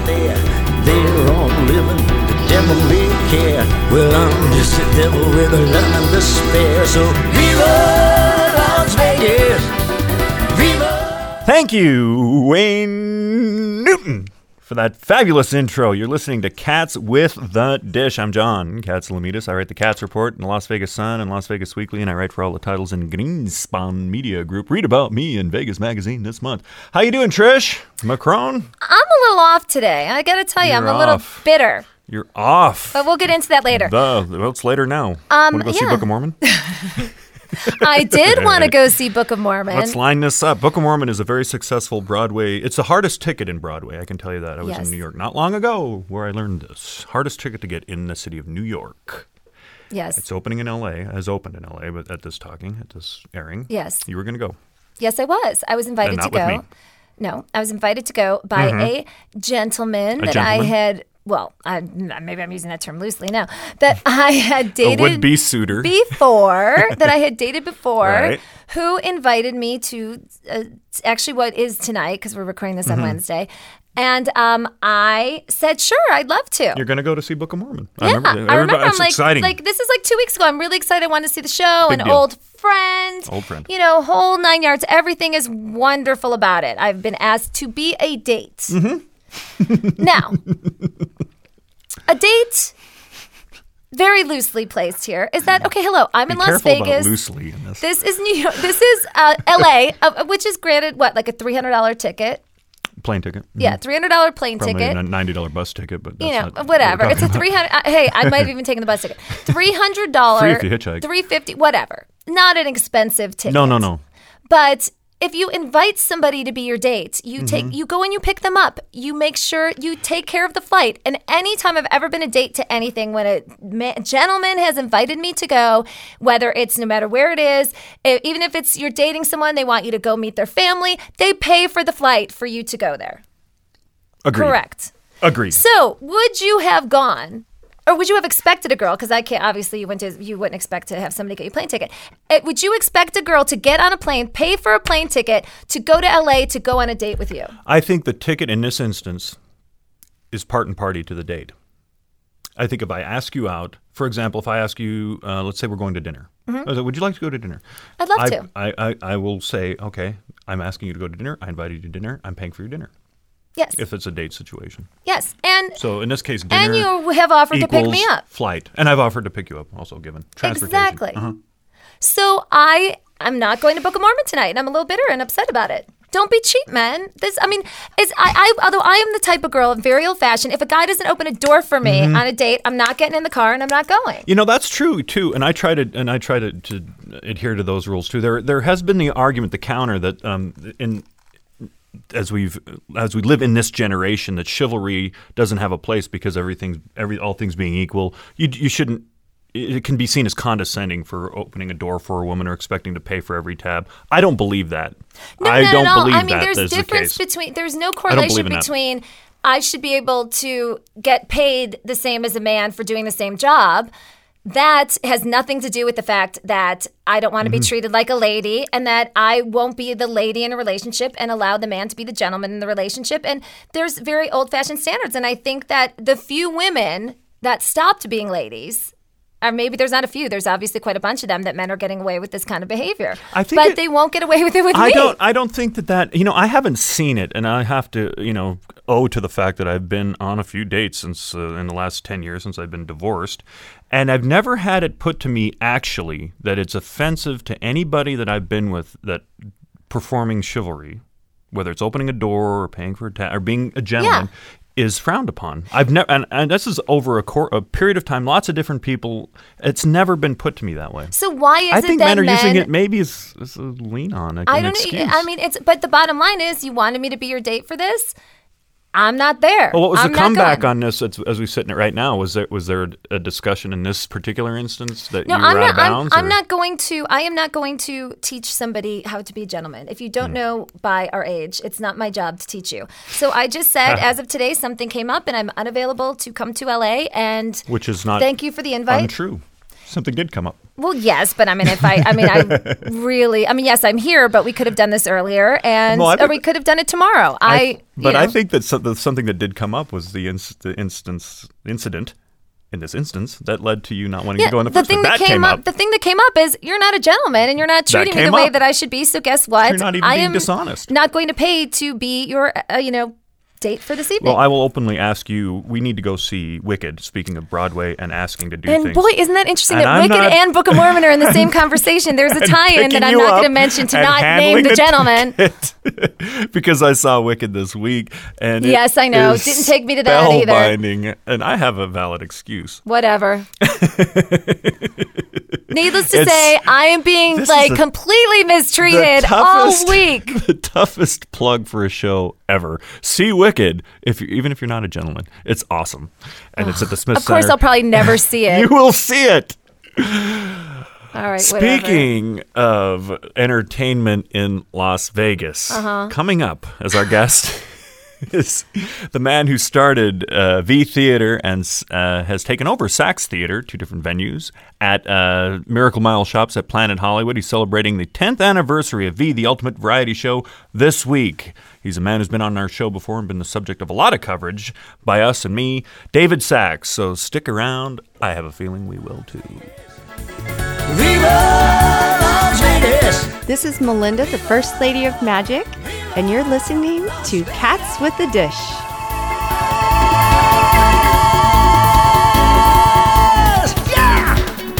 there. They're all living the devil may care. Well, I'm just a devil with a love and despair. So Viva Las Vegas! Viva! Thank you, Wayne Newton, for that fabulous intro. You're listening to Cats with the Dish. I'm John Katsilometes. I write the Cats Report in the Las Vegas Sun and Las Vegas Weekly, and I write for all the titles in Greenspan Media Group. Read about me in Vegas Magazine this month. How you doing, Trish Macron? I'm a little off today. I got to tell you, I'm a little bitter. You're off. But we'll get into that later. Well, it's later now. Want to go see Book of Mormon? I did want to go see Book of Mormon. Let's line this up. Book of Mormon is a very successful Broadway. It's the hardest ticket in Broadway, I can tell you that. I was in New York not long ago where I learned this. Hardest ticket to get in the city of New York. Yes. It's opening in L.A., has opened in L.A., but at this airing. Yes. You were going to go. Yes, I was. I was invited to go. With me. No, I was invited to go by a gentleman I had... Well, maybe I'm using that term loosely now. That I had dated... A would-be suitor. Before, that I had dated before, right. Who invited me to, actually what is tonight, because we're recording this on Wednesday, and I said, sure, I'd love to. You're going to go to see Book of Mormon. Yeah, I remember. It's exciting. This is like 2 weeks ago. I'm really excited. I wanted to see the show. Big An deal. old friend. You know, whole 9 yards. Everything is wonderful about it. I've been asked to be a date. Mm-hmm. Now, a date, very loosely placed here, is that, okay, hello, I'm in Las Vegas. About loosely in this. This is New York. This is L.A., which is granted, what, like a $300 ticket? Plane ticket. Mm-hmm. Yeah, $300 plane Probably ticket. a $90 bus ticket, but that's not whatever. what It's a 300. Hey, I might have even taken the bus ticket. $300. Free if you hitchhike. $350. Whatever. Not an expensive ticket. No. But if you invite somebody to be your date, you go and you pick them up. You make sure you take care of the flight. And anytime I've ever been a date to anything, when a gentleman has invited me to go, whether it's no matter where it is, even if it's you're dating someone, they want you to go meet their family, they pay for the flight for you to go there. Agreed. Correct. Agreed. So would you have gone? Or would you have expected a girl? Because I can't. Obviously, you wouldn't expect to have somebody get you a plane ticket. Would you expect a girl to get on a plane, pay for a plane ticket, to go to LA to go on a date with you? I think the ticket in this instance is part and party to the date. I think if I ask you out, for example, if I ask you, let's say we're going to dinner. I was like, would you like to go to dinner? I'd love to. I will say, okay, I'm asking you to go to dinner. I invited you to dinner. I'm paying for your dinner. Yes. If it's a date situation. Yes. And so in this case, dinner and you have offered to pick me up. Flight. And I've offered to pick you up, also given transportation. Exactly. So I'm not going to Book of Mormon tonight, and I'm a little bitter and upset about it. Don't be cheap, man. Although I am the type of girl, very old-fashioned, if a guy doesn't open a door for me on a date, I'm not getting in the car and I'm not going. You know, that's true too. And I try to adhere to those rules too. There has been the argument, the counter, that as we live in this generation, that chivalry doesn't have a place because all things being equal, you shouldn't. It can be seen as condescending for opening a door for a woman or expecting to pay for every tab. I don't believe that. No. I mean, there's difference between. There's no correlation between. I should be able to get paid the same as a man for doing the same job. That has nothing to do with the fact that I don't want to be treated like a lady, and that I won't be the lady in a relationship and allow the man to be the gentleman in the relationship. And there's very old-fashioned standards. And I think that the few women that stopped being ladies, or maybe there's not a few, there's obviously quite a bunch of them, that men are getting away with this kind of behavior. But they won't get away with it with me. I don't think that, I haven't seen it, and I have to, owe to the fact that I've been on a few dates since in the last 10 years since I've been divorced. And I've never had it put to me, actually, that it's offensive to anybody that I've been with that performing chivalry, whether it's opening a door or paying for a tab or being a gentleman, is frowned upon. I've never, and this is over a period of time. Lots of different people. It's never been put to me that way. So why is it that I think men are using it maybe as a lean on. I don't know. I mean, but the bottom line is, you wanted me to be your date for this. I'm not there. Well, what was the comeback on this as we sit in it right now? Was there a discussion in this particular instance that you were out of bounds? I am not going to teach somebody how to be a gentleman. If you don't know by our age, it's not my job to teach you. So I just said, as of today, something came up and I'm unavailable to come to LA, and which is not thank you for the invite. Untrue. Something did come up. Well, yes, but I mean, yes, I'm here, but we could have done this earlier, or we could have done it tomorrow. I think that something that did come up was the incident. In this instance, that led to you not wanting to go in the first place. The thing that came up is you're not a gentleman and you're not treating me the way that I should be. So guess what? You're not even being dishonest. Not going to pay to be your, date for this evening. Well, I will openly ask you, we need to go see Wicked, speaking of Broadway and asking to do things. And boy, isn't that interesting that Wicked and Book of Mormon are in the same conversation. There's a tie-in that I'm not going to mention to not name the gentleman. Because I saw Wicked this week. And yes, I know. Didn't take me to that either. Spellbinding, and I have a valid excuse. Whatever. Needless to say, I am being completely mistreated all week. The toughest plug for a show ever. See Wicked, even if you're not a gentleman. It's awesome. And it's at the Smith Center. Of course, I'll probably never see it. You will see it. All right, Speaking of entertainment in Las Vegas, coming up as our guest is the man who started V Theater and has taken over Saks Theater, 2 different venues, at Miracle Mile Shops at Planet Hollywood. He's celebrating the 10th anniversary of V, the Ultimate Variety Show, this week. He's a man who's been on our show before and been the subject of a lot of coverage by us and me, David Saks. So stick around. I have a feeling we will too. Viva Las Vegas! This is Melinda, the First Lady of Magic, and you're listening to Cats with a Dish. Yeah!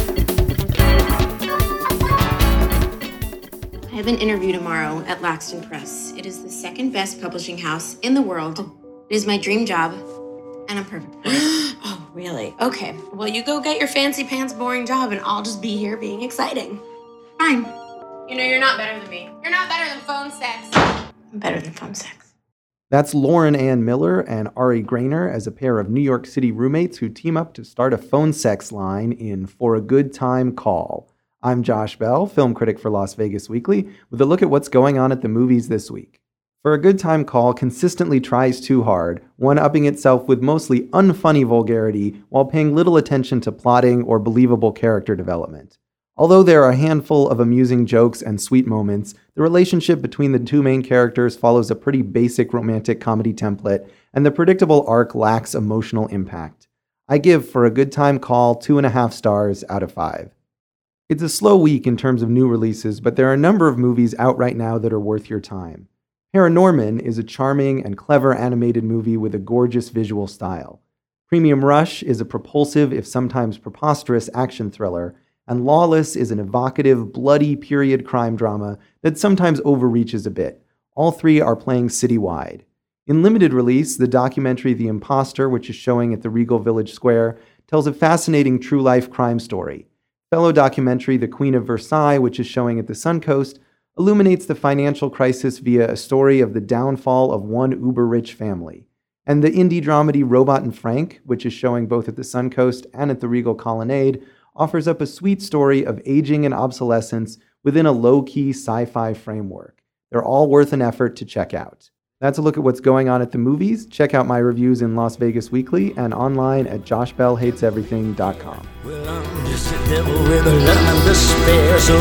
I have an interview tomorrow at Laxton Press. It is the second best publishing house in the world. It is my dream job, and I'm perfect for it. Oh, really? Okay. Well, you go get your fancy pants boring job, and I'll just be here being exciting. Fine. You know, you're not better than me. You're not better than phone sex. I'm better than phone sex. That's Lauren Ann Miller and Ari Grainer as a pair of New York City roommates who team up to start a phone sex line in For a Good Time Call. I'm Josh Bell, film critic for Las Vegas Weekly, with a look at what's going on at the movies this week. For a Good Time Call consistently tries too hard, one-upping itself with mostly unfunny vulgarity while paying little attention to plotting or believable character development. Although there are a handful of amusing jokes and sweet moments, the relationship between the 2 main characters follows a pretty basic romantic comedy template, and the predictable arc lacks emotional impact. I give For a Good Time Call 2.5 stars out of 5. It's a slow week in terms of new releases, but there are a number of movies out right now that are worth your time. Paranorman is a charming and clever animated movie with a gorgeous visual style. Premium Rush is a propulsive, if sometimes preposterous, action thriller, and Lawless is an evocative, bloody period crime drama that sometimes overreaches a bit. All 3 are playing citywide. In limited release, the documentary The Imposter, which is showing at the Regal Village Square, tells a fascinating true-life crime story. Fellow documentary The Queen of Versailles, which is showing at the Suncoast, illuminates the financial crisis via a story of the downfall of one uber-rich family. And the indie dramedy Robot and Frank, which is showing both at the Suncoast and at the Regal Colonnade, offers up a sweet story of aging and obsolescence within a low-key sci-fi framework. They're all worth an effort to check out. That's a look at what's going on at the movies. Check out my reviews in Las Vegas Weekly and online at joshbellhateseverything.com. Well, I'm just a devil with a love and despair, so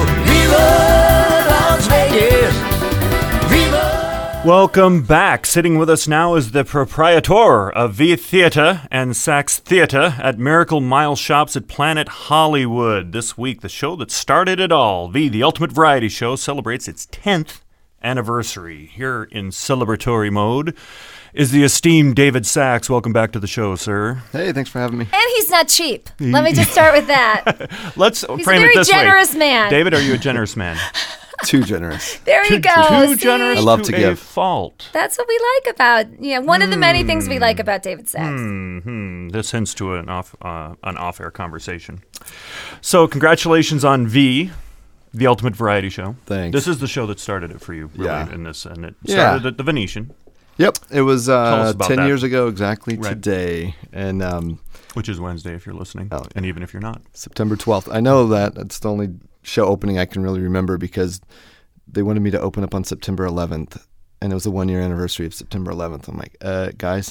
viva Las Vegas! Viva! Welcome back. Sitting with us now is the proprietor of V Theater and Saks Theater at Miracle Mile Shops at Planet Hollywood. This week, the show that started it all, V, the Ultimate Variety Show, celebrates its 10th anniversary. Here in celebratory mode is the esteemed David Saks. Welcome back to the show, sir. Hey, thanks for having me. And he's not cheap. Let me just start with that. Let's he's frame it this way. He's a very generous man. David, are you a generous man? Too generous. There you go. Too generous. I love to give. A fault. That's what we like about, one of the many things we like about David Saks. This hints to an off-air conversation. So, congratulations on V, the Ultimate Variety Show. Thanks. This is the show that started it for you, really, Yeah. in this, and it started at the Venetian. Yep, it was 10 that. years ago exactly Right. today, and Which is Wednesday if you're listening, and even if you're not. September 12th. I know that it's the only show opening I can really remember because they wanted me to open up on September 11th, and it was the 1-year anniversary of September 11th. I'm like, guys,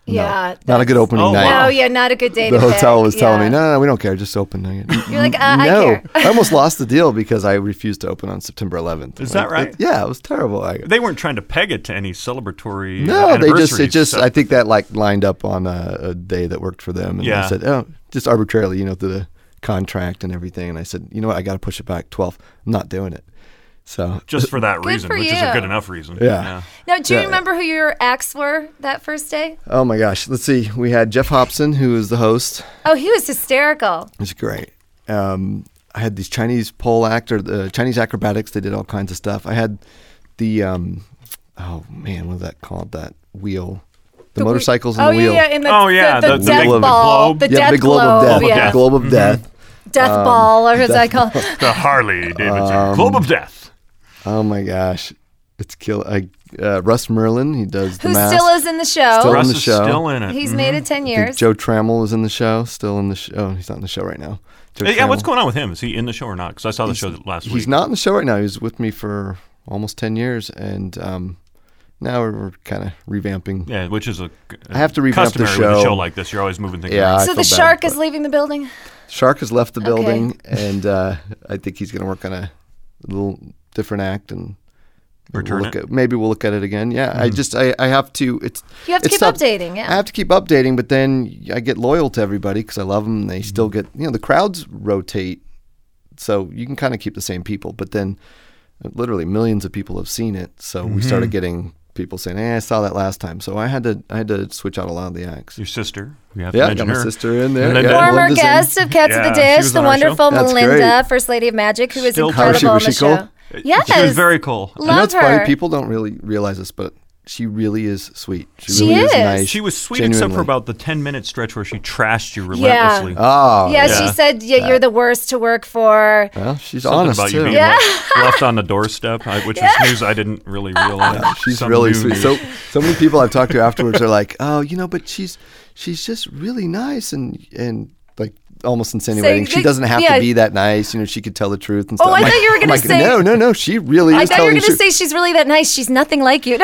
Yeah. Not a good opening night. No, yeah, not a good day the to hotel was telling me, no, we don't care, just open. You're like, I care. I almost lost the deal because I refused to open on September 11th. Is that right? It was terrible. They weren't trying to peg it to any celebratory No, they just I think that lined up on a day that worked for them. And they said, just arbitrarily, through the contract and everything. And I said, you know what, I got to push it back 12th. I'm not doing it. So just for that reason, which is a good enough reason. Yeah. Now, do you remember who your acts were that first day? Oh my gosh, let's see. We had Jeff Hobson, who was the host. Oh, he was hysterical. It was great. I had these Chinese pole Chinese acrobatics. They did all kinds of stuff. I had the what was that called? That wheel. The motorcycles and the wheel. The death ball. The death big globe of death. Yeah. Globe of death. Death ball, or as I call it. The Harley Davidson Globe of Death. Oh my gosh, it's Russ Merlin, he does the mask. Who still is in the show. Russ is still in it. He's made it 10 years. Joe Trammell is in the show, still in the show. Oh, he's not in the show right now. What's going on with him? Is he in the show or not? Because I saw the show last week. He's not in the show right now. He was with me for almost 10 years, and now we're kind of revamping. Yeah, which is I have to revamp the show. With a show like this. You're always moving things around. So the Shark is leaving the building? Shark has left the building, and I think he's going to work on a little different act and maybe we'll look at it again. Yeah, I have to. You have to keep updating. Yeah, I have to keep updating, but then I get loyal to everybody because I love them. And they still get the crowds rotate, so you can kind of keep the same people. But then, literally millions of people have seen it, so we started getting people saying, "Hey, I saw that last time." So I had to switch out a lot of the acts. Your sister, we have to mention got her. my sister in there. Former guest of Cats of the Dish, the wonderful Melinda, First Lady of Magic, who is incredible on the show. Cool? Yes. She was very cool. Love I know it's her. funny. People don't really realize this, but she really is sweet. She really is nice. She was sweet except for about the 10-minute stretch where she trashed you relentlessly. Yeah. She said you're the worst to work for. Well, she's something honest, about too. You being left on the doorstep, which is news I didn't really realize. Yeah, she's really sweet. So many people I've talked to afterwards are like, oh, but she's just really nice and like almost insinuating she doesn't have to be that nice. She could tell the truth and stuff. Oh, I thought you were going to say no. She really is. I thought you were going to say she's really that nice. She's nothing like you. No.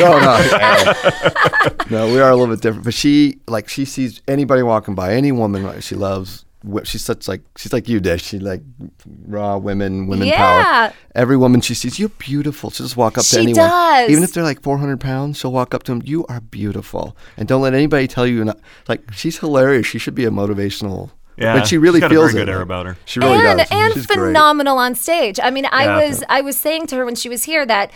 No, we are a little bit different. But she sees anybody walking by, any woman she loves. She's like you, Dish. She like raw women power. Every woman she sees, you're beautiful. She'll just walk up to anyone. She does. Even if they're like 400 pounds, she'll walk up to them. You are beautiful, and don't let anybody tell you you're not. Like, she's hilarious. She should be a motivational. Yeah, but she really she's got feels a very good air about her. She really does. And she's phenomenal on stage. I mean, I was saying to her when she was here that,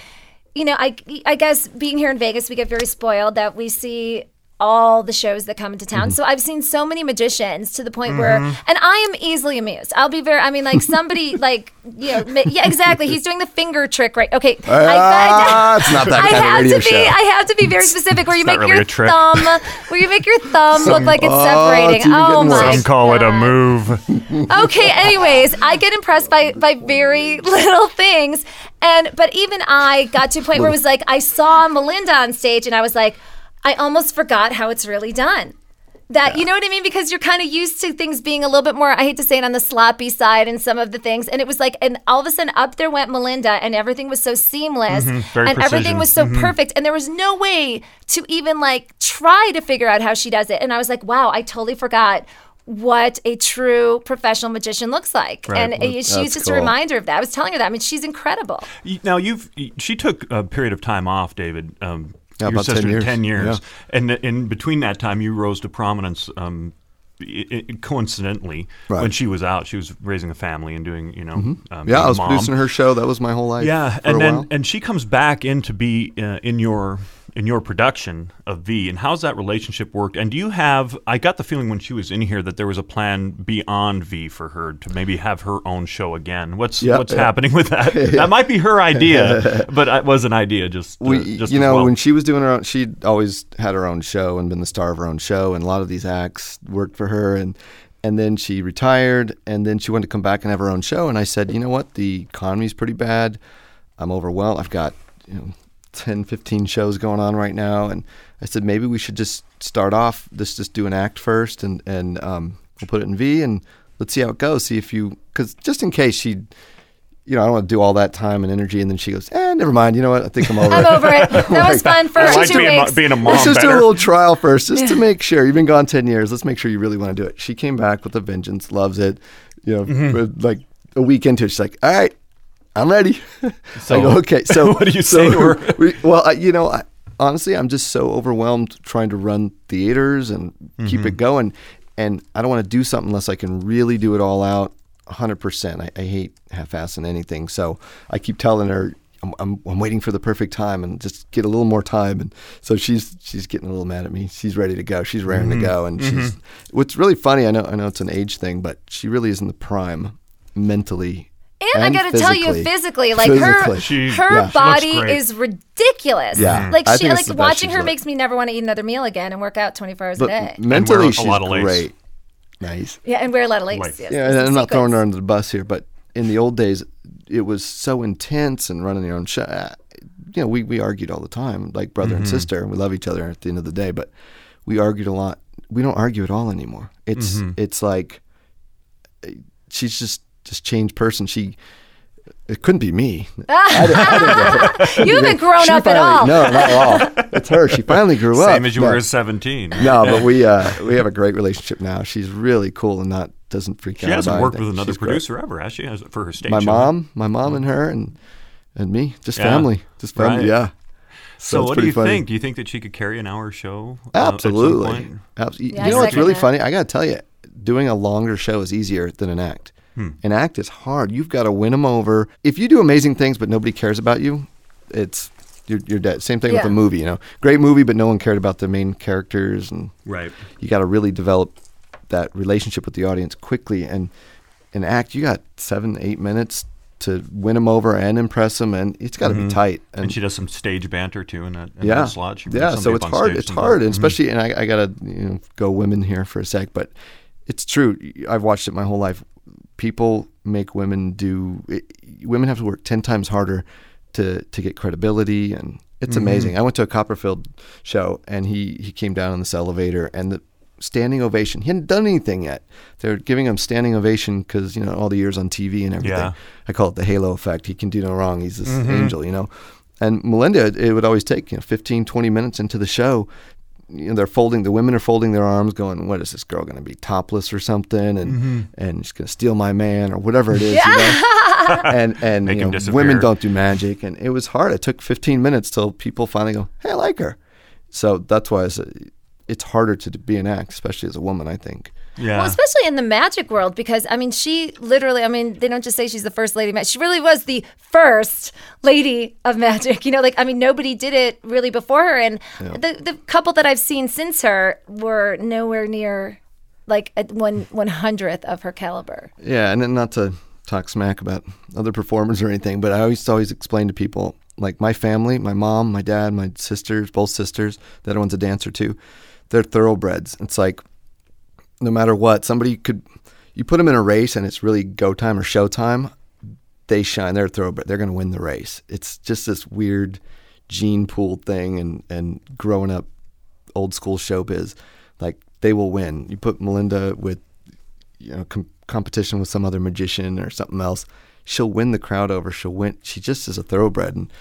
I guess being here in Vegas, we get very spoiled that we see all the shows that come into town. So I've seen so many magicians to the point where, and I am easily amused. I'll be somebody exactly. He's doing the finger trick, right? Okay. It's not that kind of radio show. I have to be very specific where you make your thumb look like it's separating. Oh my! Some call it a move. Okay. Anyways, I get impressed by very little things, but even I got to a point where it was like I saw Melinda on stage and I was like, I almost forgot how it's really done. You know what I mean? Because you're kind of used to things being a little bit more, I hate to say it, on the sloppy side and some of the things. And it was like, and all of a sudden up there went Melinda and everything was so seamless and everything was so perfect. And there was no way to even try to figure out how she does it. And I was like, wow, I totally forgot what a true professional magician looks like. Right. And she's just a reminder of that. I was telling her that. I mean, she's incredible. Now, she took a period of time off, David. Your about sister, 10 years. Yeah. And in between that time, you rose to prominence coincidentally when she was out. She was raising a family and doing, I was producing her show. That was my whole life. Yeah, and she comes back in to be in your production of V. And how's that relationship worked? And do you have? I got the feeling when she was in here that there was a plan beyond V for her to maybe have her own show again. What's happening with that? That might be her idea, but it was an idea. When she was doing her own, she'd always had her own show and been the star of her own show, and a lot of these acts worked for her. And then she retired, and then she wanted to come back and have her own show. And I said, you know what? The economy's pretty bad. I'm overwhelmed. I've got 10, 15 shows going on right now. And I said, maybe we should just start off, just do an act first and we'll put it in V and let's see how it goes. See if because just in case I don't want to do all that time and energy. And then she goes, never mind. You know what? I think I'm over it. I'm over it. That was fun for 2 weeks. Being a mom Let's just do a little trial first, just to make sure. You've been gone 10 years. Let's make sure you really want to do it. She came back with a vengeance, loves it. Like a week into it, she's like, all right, I'm ready. So I go, okay. So what do you say to her? Honestly, I'm just so overwhelmed trying to run theaters and keep it going. And I don't want to do something unless I can really do it all out 100%. I hate half-assing anything. So I keep telling her I'm waiting for the perfect time and just get a little more time. And so she's getting a little mad at me. She's ready to go. She's raring to go. And she's what's really funny, I know it's an age thing, but she really is in the prime mentally. And I got to tell you, physically, like her body is ridiculous. Yeah, like watching her makes me never want to eat another meal again and work out 24 hours a day. Mentally, she's great. Nice. Yeah, and wear a lot of lace. Yes, and I'm not throwing her under the bus here, but in the old days, it was so intense and running your own show. We argued all the time, like brother and sister, and we love each other at the end of the day. But we argued a lot. We don't argue at all anymore. It's like she's just changed person. It couldn't be me. I didn't you haven't grown up at all. No, not at all. It's her. She finally grew up. Same as you were at 17. No, but we have a great relationship now. She's really cool and doesn't freak out. She hasn't worked with anything. another producer ever, has she? For her stage my show? My mom and her and me. Just family. Just family, right. Yeah. So what do you funny. think? Do you think that she could carry an hour show? Absolutely. At some point? Absolutely. Yeah, you know what's really funny? I got to tell you, doing a longer show is easier than an act. An act is hard. You've got to win them over. If you do amazing things but nobody cares about you, you're dead. Same thing with a movie. Great movie, but no one cared about the main characters, and you got to really develop that relationship with the audience quickly. And an act, you got 7-8 minutes to win them over and impress them, and it's got to be tight. And she does some stage banter too in that slot. So it's hard. It's hard, and especially. And I got to go women here for a sec, but it's true. I've watched it my whole life. People make women women have to work 10 times harder to get credibility, and it's amazing. I went to a Copperfield show, and he came down in this elevator, and the standing ovation. He hadn't done anything yet. They're giving him standing ovation because all the years on TV and everything. Yeah. I call it the halo effect. He can do no wrong. He's this angel, And Melinda, it would always take 15, 20 minutes into the show. The women are folding their arms going, what is this girl going to be, topless or something? And she's going to steal my man or whatever it is, And women don't do magic. And it was hard. It took 15 minutes till people finally go, hey, I like her. So that's why it's harder to be an act, especially as a woman, I think. Yeah. Well, especially in the magic world, because, she literally, they don't just say she's the first lady of magic. She really was the first lady of magic. Nobody did it really before her. And the couple that I've seen since her were nowhere near, like, 1/100th of her caliber. Yeah, and then not to talk smack about other performers or anything, but I always explain to people, like, my family, my mom, my dad, my sisters, both sisters, the other one's a dancer too, they're thoroughbreds. It's like, no matter what, you put them in a race and it's really go time or show time, they shine. They're thoroughbred. They're going to win the race. It's just this weird gene pool thing, and growing up old school showbiz, like, they will win. You put Melinda with competition with some other magician or something else, she'll win the crowd over. She'll win. She just is a thoroughbred, and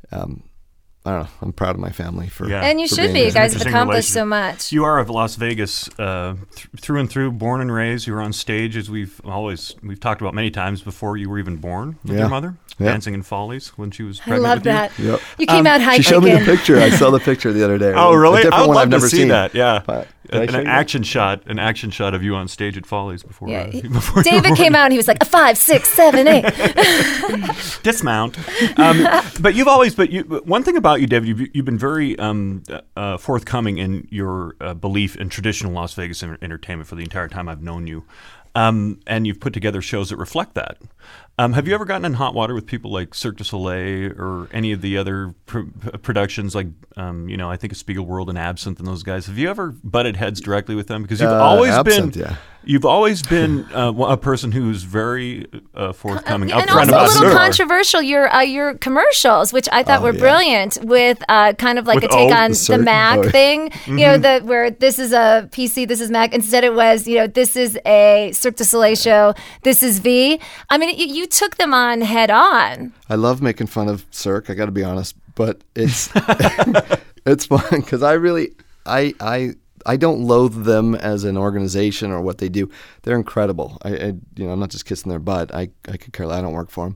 I don't know. I'm proud of my family for. Yeah. And you should be. You guys have accomplished so much. You are of Las Vegas through and through, born and raised. You were on stage, as we've talked about many times, before you were even born with your mother, dancing in Follies when she was pregnant. I love that. Yep. You came out hiking. She showed me the picture. I saw the picture the other day. Oh, really? A different one I've never seen. That. Yeah. An action shot of you on stage at Follies before. Yeah. Before David came out and he was like, 5, 6, 7, 8. Dismount. But one thing about you, David, you've been very forthcoming in your belief in traditional Las Vegas entertainment for the entire time I've known you. And you've put together shows that reflect that. Have you ever gotten in hot water with people like Cirque du Soleil or any of the other productions like, I think of Spiegelworld and Absinthe and those guys? Have you ever butted heads directly with them? Because you've always Absinthe, been... Yeah. You've always been a person who's very forthcoming, and also a little controversial. Your commercials, which I thought were brilliant, with kind of like a take on the Mac thing. Mm-hmm. You know, where this is a PC, this is Mac. Instead, it was this is a Cirque du Soleil show, this is V. I mean, you took them on head on. I love making fun of Cirque. I got to be honest, but it's it's fun because I don't loathe them as an organization or what they do. They're incredible. I'm not just kissing their butt. I could care less. I don't work for them.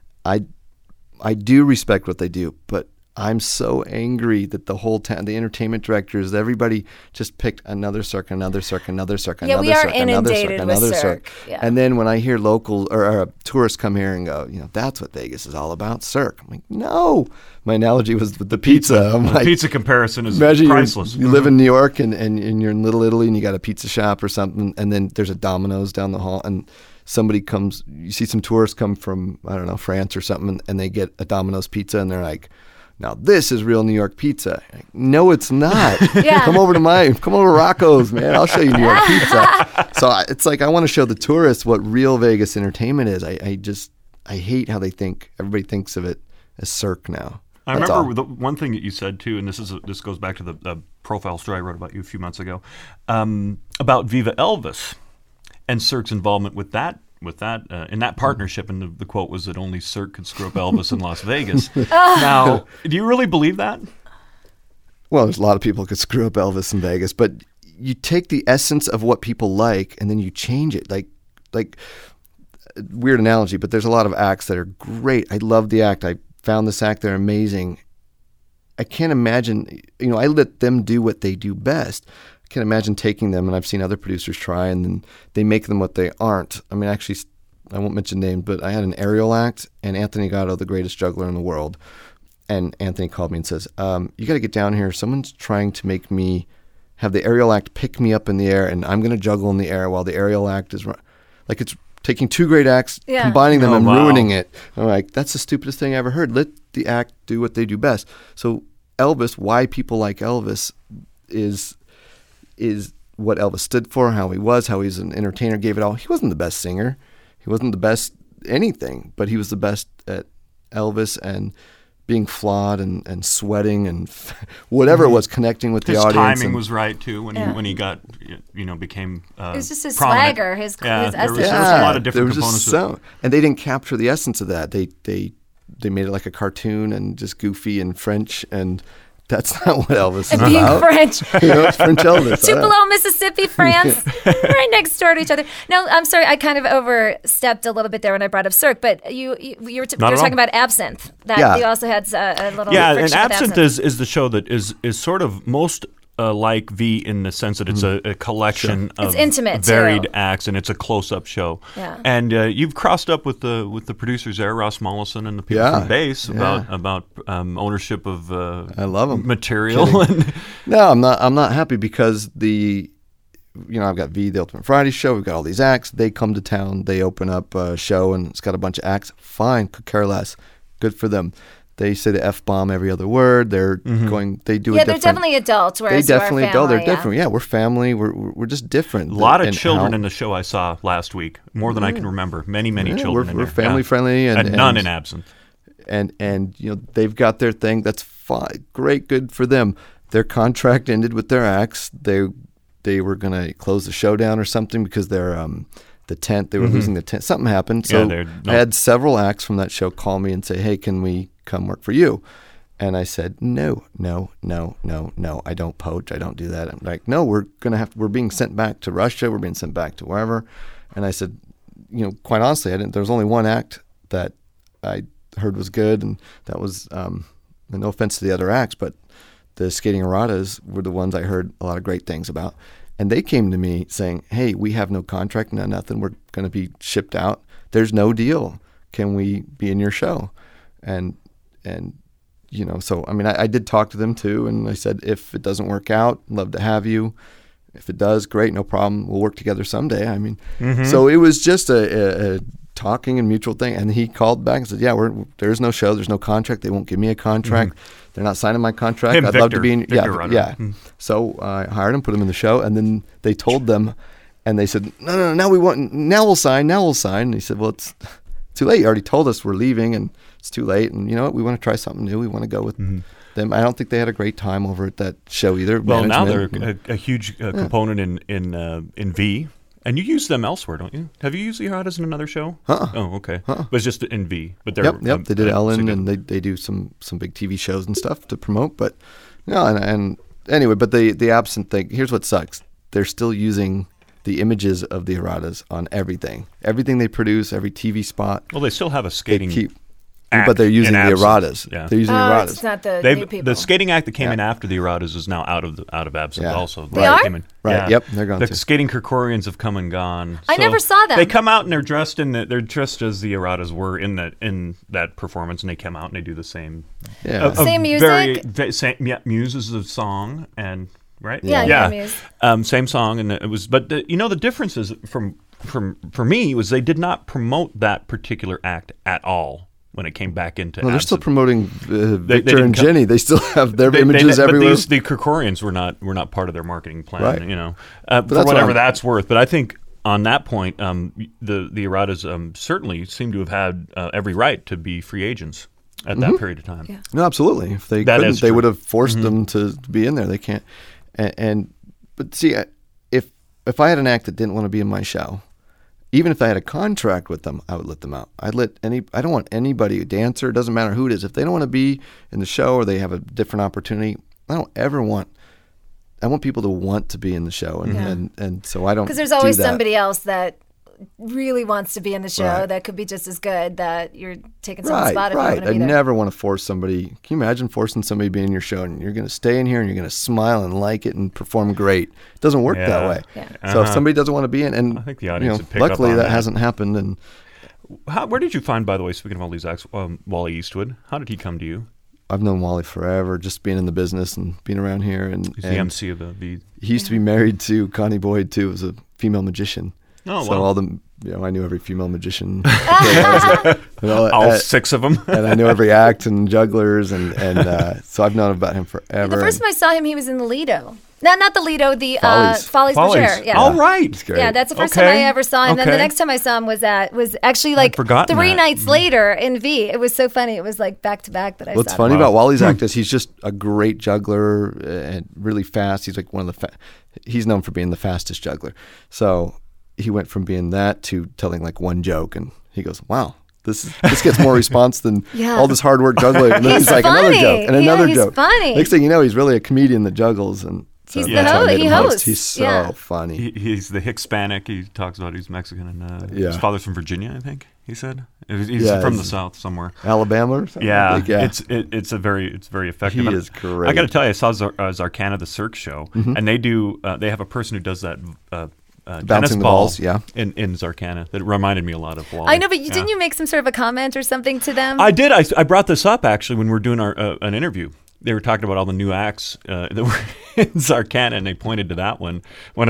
I do respect what they do, but I'm so angry that the whole town, the entertainment directors, everybody just picked another Cirque, another Cirque, another Cirque, another we are Cirque, inundated another with Cirque. Yeah. And then when I hear local or tourists come here and go, that's what Vegas is all about, Cirque. I'm like, no. My analogy was with the pizza. I'm like, pizza comparison is Imagine priceless. you live in New York and you're in Little Italy and you got a pizza shop or something, and then there's a Domino's down the hall, and somebody comes, you see some tourists come from, I don't know, France or something, and they get a Domino's pizza, and they're like, now this is real New York pizza. Like, no, it's not. Come over to Rocco's, man. I'll show you New York pizza. So it's like I want to show the tourists what real Vegas entertainment is. I hate how everybody thinks of it as Cirque now. I remember the one thing that you said too, and this goes back to the profile story I wrote about you a few months ago, about Viva Elvis and Cirque's involvement with that in that partnership, and the quote was that only Cirque could screw up Elvis in Las Vegas. Now, do you really believe that? Well, there's a lot of people who could screw up Elvis in Vegas, but you take the essence of what people like and then you change it. Like weird analogy, but there's a lot of acts that are great. I love the act. I found this act. They're amazing. I can't imagine, I let them do what they do best. I can't imagine taking them, and I've seen other producers try, and then they make them what they aren't. I mean, actually, I won't mention names, but I had an aerial act, and Anthony Gatto, the greatest juggler in the world, and Anthony called me and says, you got to get down here. Someone's trying to make me have the aerial act pick me up in the air, and I'm going to juggle in the air while the aerial act is like it's taking two great acts, combining them and ruining it. I'm like, that's the stupidest thing I ever heard. Let the act do what they do best. So Elvis, why people like Elvis is what Elvis stood for, how he was, how he's an entertainer, gave it all. He wasn't the best singer. He wasn't the best anything, but he was the best at Elvis and being flawed and sweating and whatever it was, connecting with the audience. His timing was right too when he got became. It was just his prominent. swagger, his essence. There was a lot of different components. And they didn't capture the essence of that. They made it like a cartoon and just goofy and French, and that's not what Elvis is about. Being French. It's French Elvis. Tupelo, Mississippi, France, right next door to each other. No, I'm sorry, I kind of overstepped a little bit there when I brought up Cirque, but you were talking about Absinthe. That you also had a little friction with Absinthe is the show that is sort of most like V in the sense that it's a collection of varied acts, and it's a close-up show. Yeah. And you've crossed up with the producers there, Ross Mollison and the people from Base about ownership of I love them. Material. No, I'm not happy because I've got V, the Ultimate Friday show. We've got all these acts. They come to town. They open up a show, and it's got a bunch of acts. Fine, could care less. Good for them. They say the F-bomb every other word. They're going. They do. Yeah, they're definitely adults. Whereas they definitely adult. They're different. Yeah, we're family. We're just different. A lot of children in the show I saw last week, more than I can remember. Many children. We're family friendly and none in Absinthe. And they've got their thing. That's fine. Great, good for them. Their contract ended with their acts. They were gonna close the show down or something because they're the tent. They were losing the tent. Something happened. So I had several acts from that show call me and say, "Hey, can we come work for you?" And I said, no, I don't poach. I don't do that. I'm like, no, we're being sent back to Russia. We're being sent back to wherever. And I said, quite honestly, there was only one act that I heard was good. And that was, no offense to the other acts, but the Skating Erratas were the ones I heard a lot of great things about. And they came to me saying, hey, we have no contract, no nothing. We're going to be shipped out. There's no deal. Can we be in your show? And so, I mean, I did talk to them too, and I said, if it doesn't work out, love to have you. If it does, great, no problem. We'll work together someday. I mean, so it was just a talking and mutual thing. And he called back and said, yeah, there's no show, there's no contract. They won't give me a contract. They're not signing my contract. I'd love to be in. So I hired him, put him in the show, and then they told them And they said, no, now we'll sign. And he said, well, it's too late. You already told us we're leaving, and it's too late. And you know what? We want to try something new. We want to go with them. I don't think they had a great time over at that show either. Well, now they're a huge component in V. And you use them elsewhere, don't you? Have you used the Eratas in another show? Oh, okay. But it's just in V. But they're Yep. They did Ellen, and they do some big TV shows and stuff to promote. But and anyway, but the absent thing. Here's what sucks. They're still using the images of the Eratas on everything they produce, every TV spot. Well, they still have a skating act, but they're using the Eratas. Yeah. They're using the Eratas. It's not the new people. The skating act that came in after the Eratas is now out of Absinthe also. They are? Right. Yeah. Yep. They're gone. The too. skating Kerkorians have come and gone. I never saw them. They come out and they're dressed as the Eratas were in that performance, and they come out and they do the same. Yeah. Same music. Muse is the song and. Right? Yeah. Muse. Same song, and it was. But the difference is for me was they did not promote that particular act at all when it came back into. No, they're still promoting Victor and Jenny. They still have their images everywhere. But the Kerkorians were not part of their marketing plan. Right. For whatever that's worth. But I think on that point, the Eratas certainly seem to have had every right to be free agents at that period of time. Yeah. No, absolutely. If they couldn't, they would have forced them to be in there. They can't. But see, if I had an act that didn't want to be in my show, even if I had a contract with them, I would let them out. I don't want anybody, a dancer, it doesn't matter who it is, if they don't want to be in the show or they have a different opportunity, I want people to want to be in the show, and so I don't. Because there's always somebody else that really wants to be in the show that could be just as good, that you're taking someone's spot if you want to be there. I never want to force somebody. Can you imagine forcing somebody to be in your show and you're going to stay in here and you're going to smile and like it and perform great? It doesn't work that way. Yeah. So if somebody doesn't want to be in, and I think the audience would pick up luckily on that hasn't happened. And where did you find, by the way, speaking of all these acts, Wally Eastwood? How did he come to you? I've known Wally forever, just being in the business and being around here. And he's the MC of the. He used to be married to Connie Boyd too, as a female magician. Oh, so wow. all the. I knew every female magician. all 6 of them. And I knew every act and jugglers. And so I've known about him forever. The first time I saw him, he was in the Lido. Not the Lido, the Follies Bergère. Yeah. All right. Yeah, that's the first time I ever saw him. Then the next time I saw him was actually like 3 nights later in V. It was so funny. It was like back to back that I saw him. What's funny about Wally's act is he's just a great juggler and really fast. He's like one of the he's known for being the fastest juggler. So he went from being that to telling like one joke, and he goes, wow, this gets more response than all this hard work juggling. And then he's like, funny. Another joke and another joke. Funny. Next thing you know, he's really a comedian that juggles. And so he's he hosts. He's so funny. He's the Hispanic. He talks about he's Mexican, and his father's from Virginia, I think he said. He's from the South somewhere. Alabama or something? Yeah. It's very effective. He is great. I got to tell you, I saw Zarkana the Cirque show, and they have a person who does that tennis ball in Zarkana that reminded me a lot of Wally. I know, but didn't you make some sort of a comment or something to them? I did. I brought this up actually when we were doing an interview. They were talking about all the new acts that were in Zarkana, and they pointed to that one.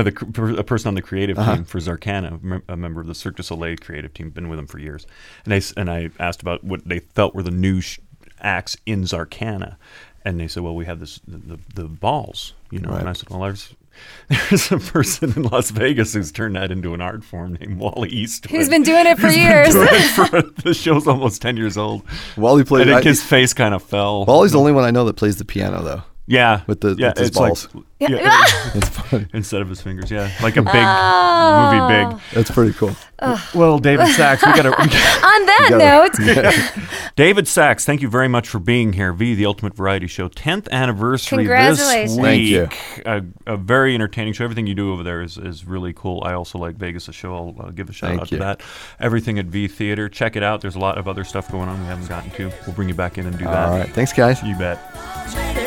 A person on the creative team for Zarkana, a member of the Cirque du Soleil creative team, been with them for years. And I asked about what they felt were the new acts in Zarkana, and they said, "Well, we have the balls, And I said, "Well, there's a person in Las Vegas who's turned that into an art form named Wally Eastwood. He's been doing it for years. The show's almost 10 years old. Wally played. I think his face kind of fell. Wally's the only one I know that plays the piano, though. Yeah, with his balls. It's funny. Instead of his fingers, like a big movie big. That's pretty cool. Well, David Sachs, we got to. On that note, David Sachs, thank you very much for being here. V, the Ultimate Variety Show, 10th anniversary this week. Thank you. A very entertaining show. Everything you do over there is really cool. I also like Vegas, a show. I'll give a shout out to that. Everything at V Theater. Check it out. There's a lot of other stuff going on we haven't gotten to. We'll bring you back in and do that. All right. Thanks, guys. You bet.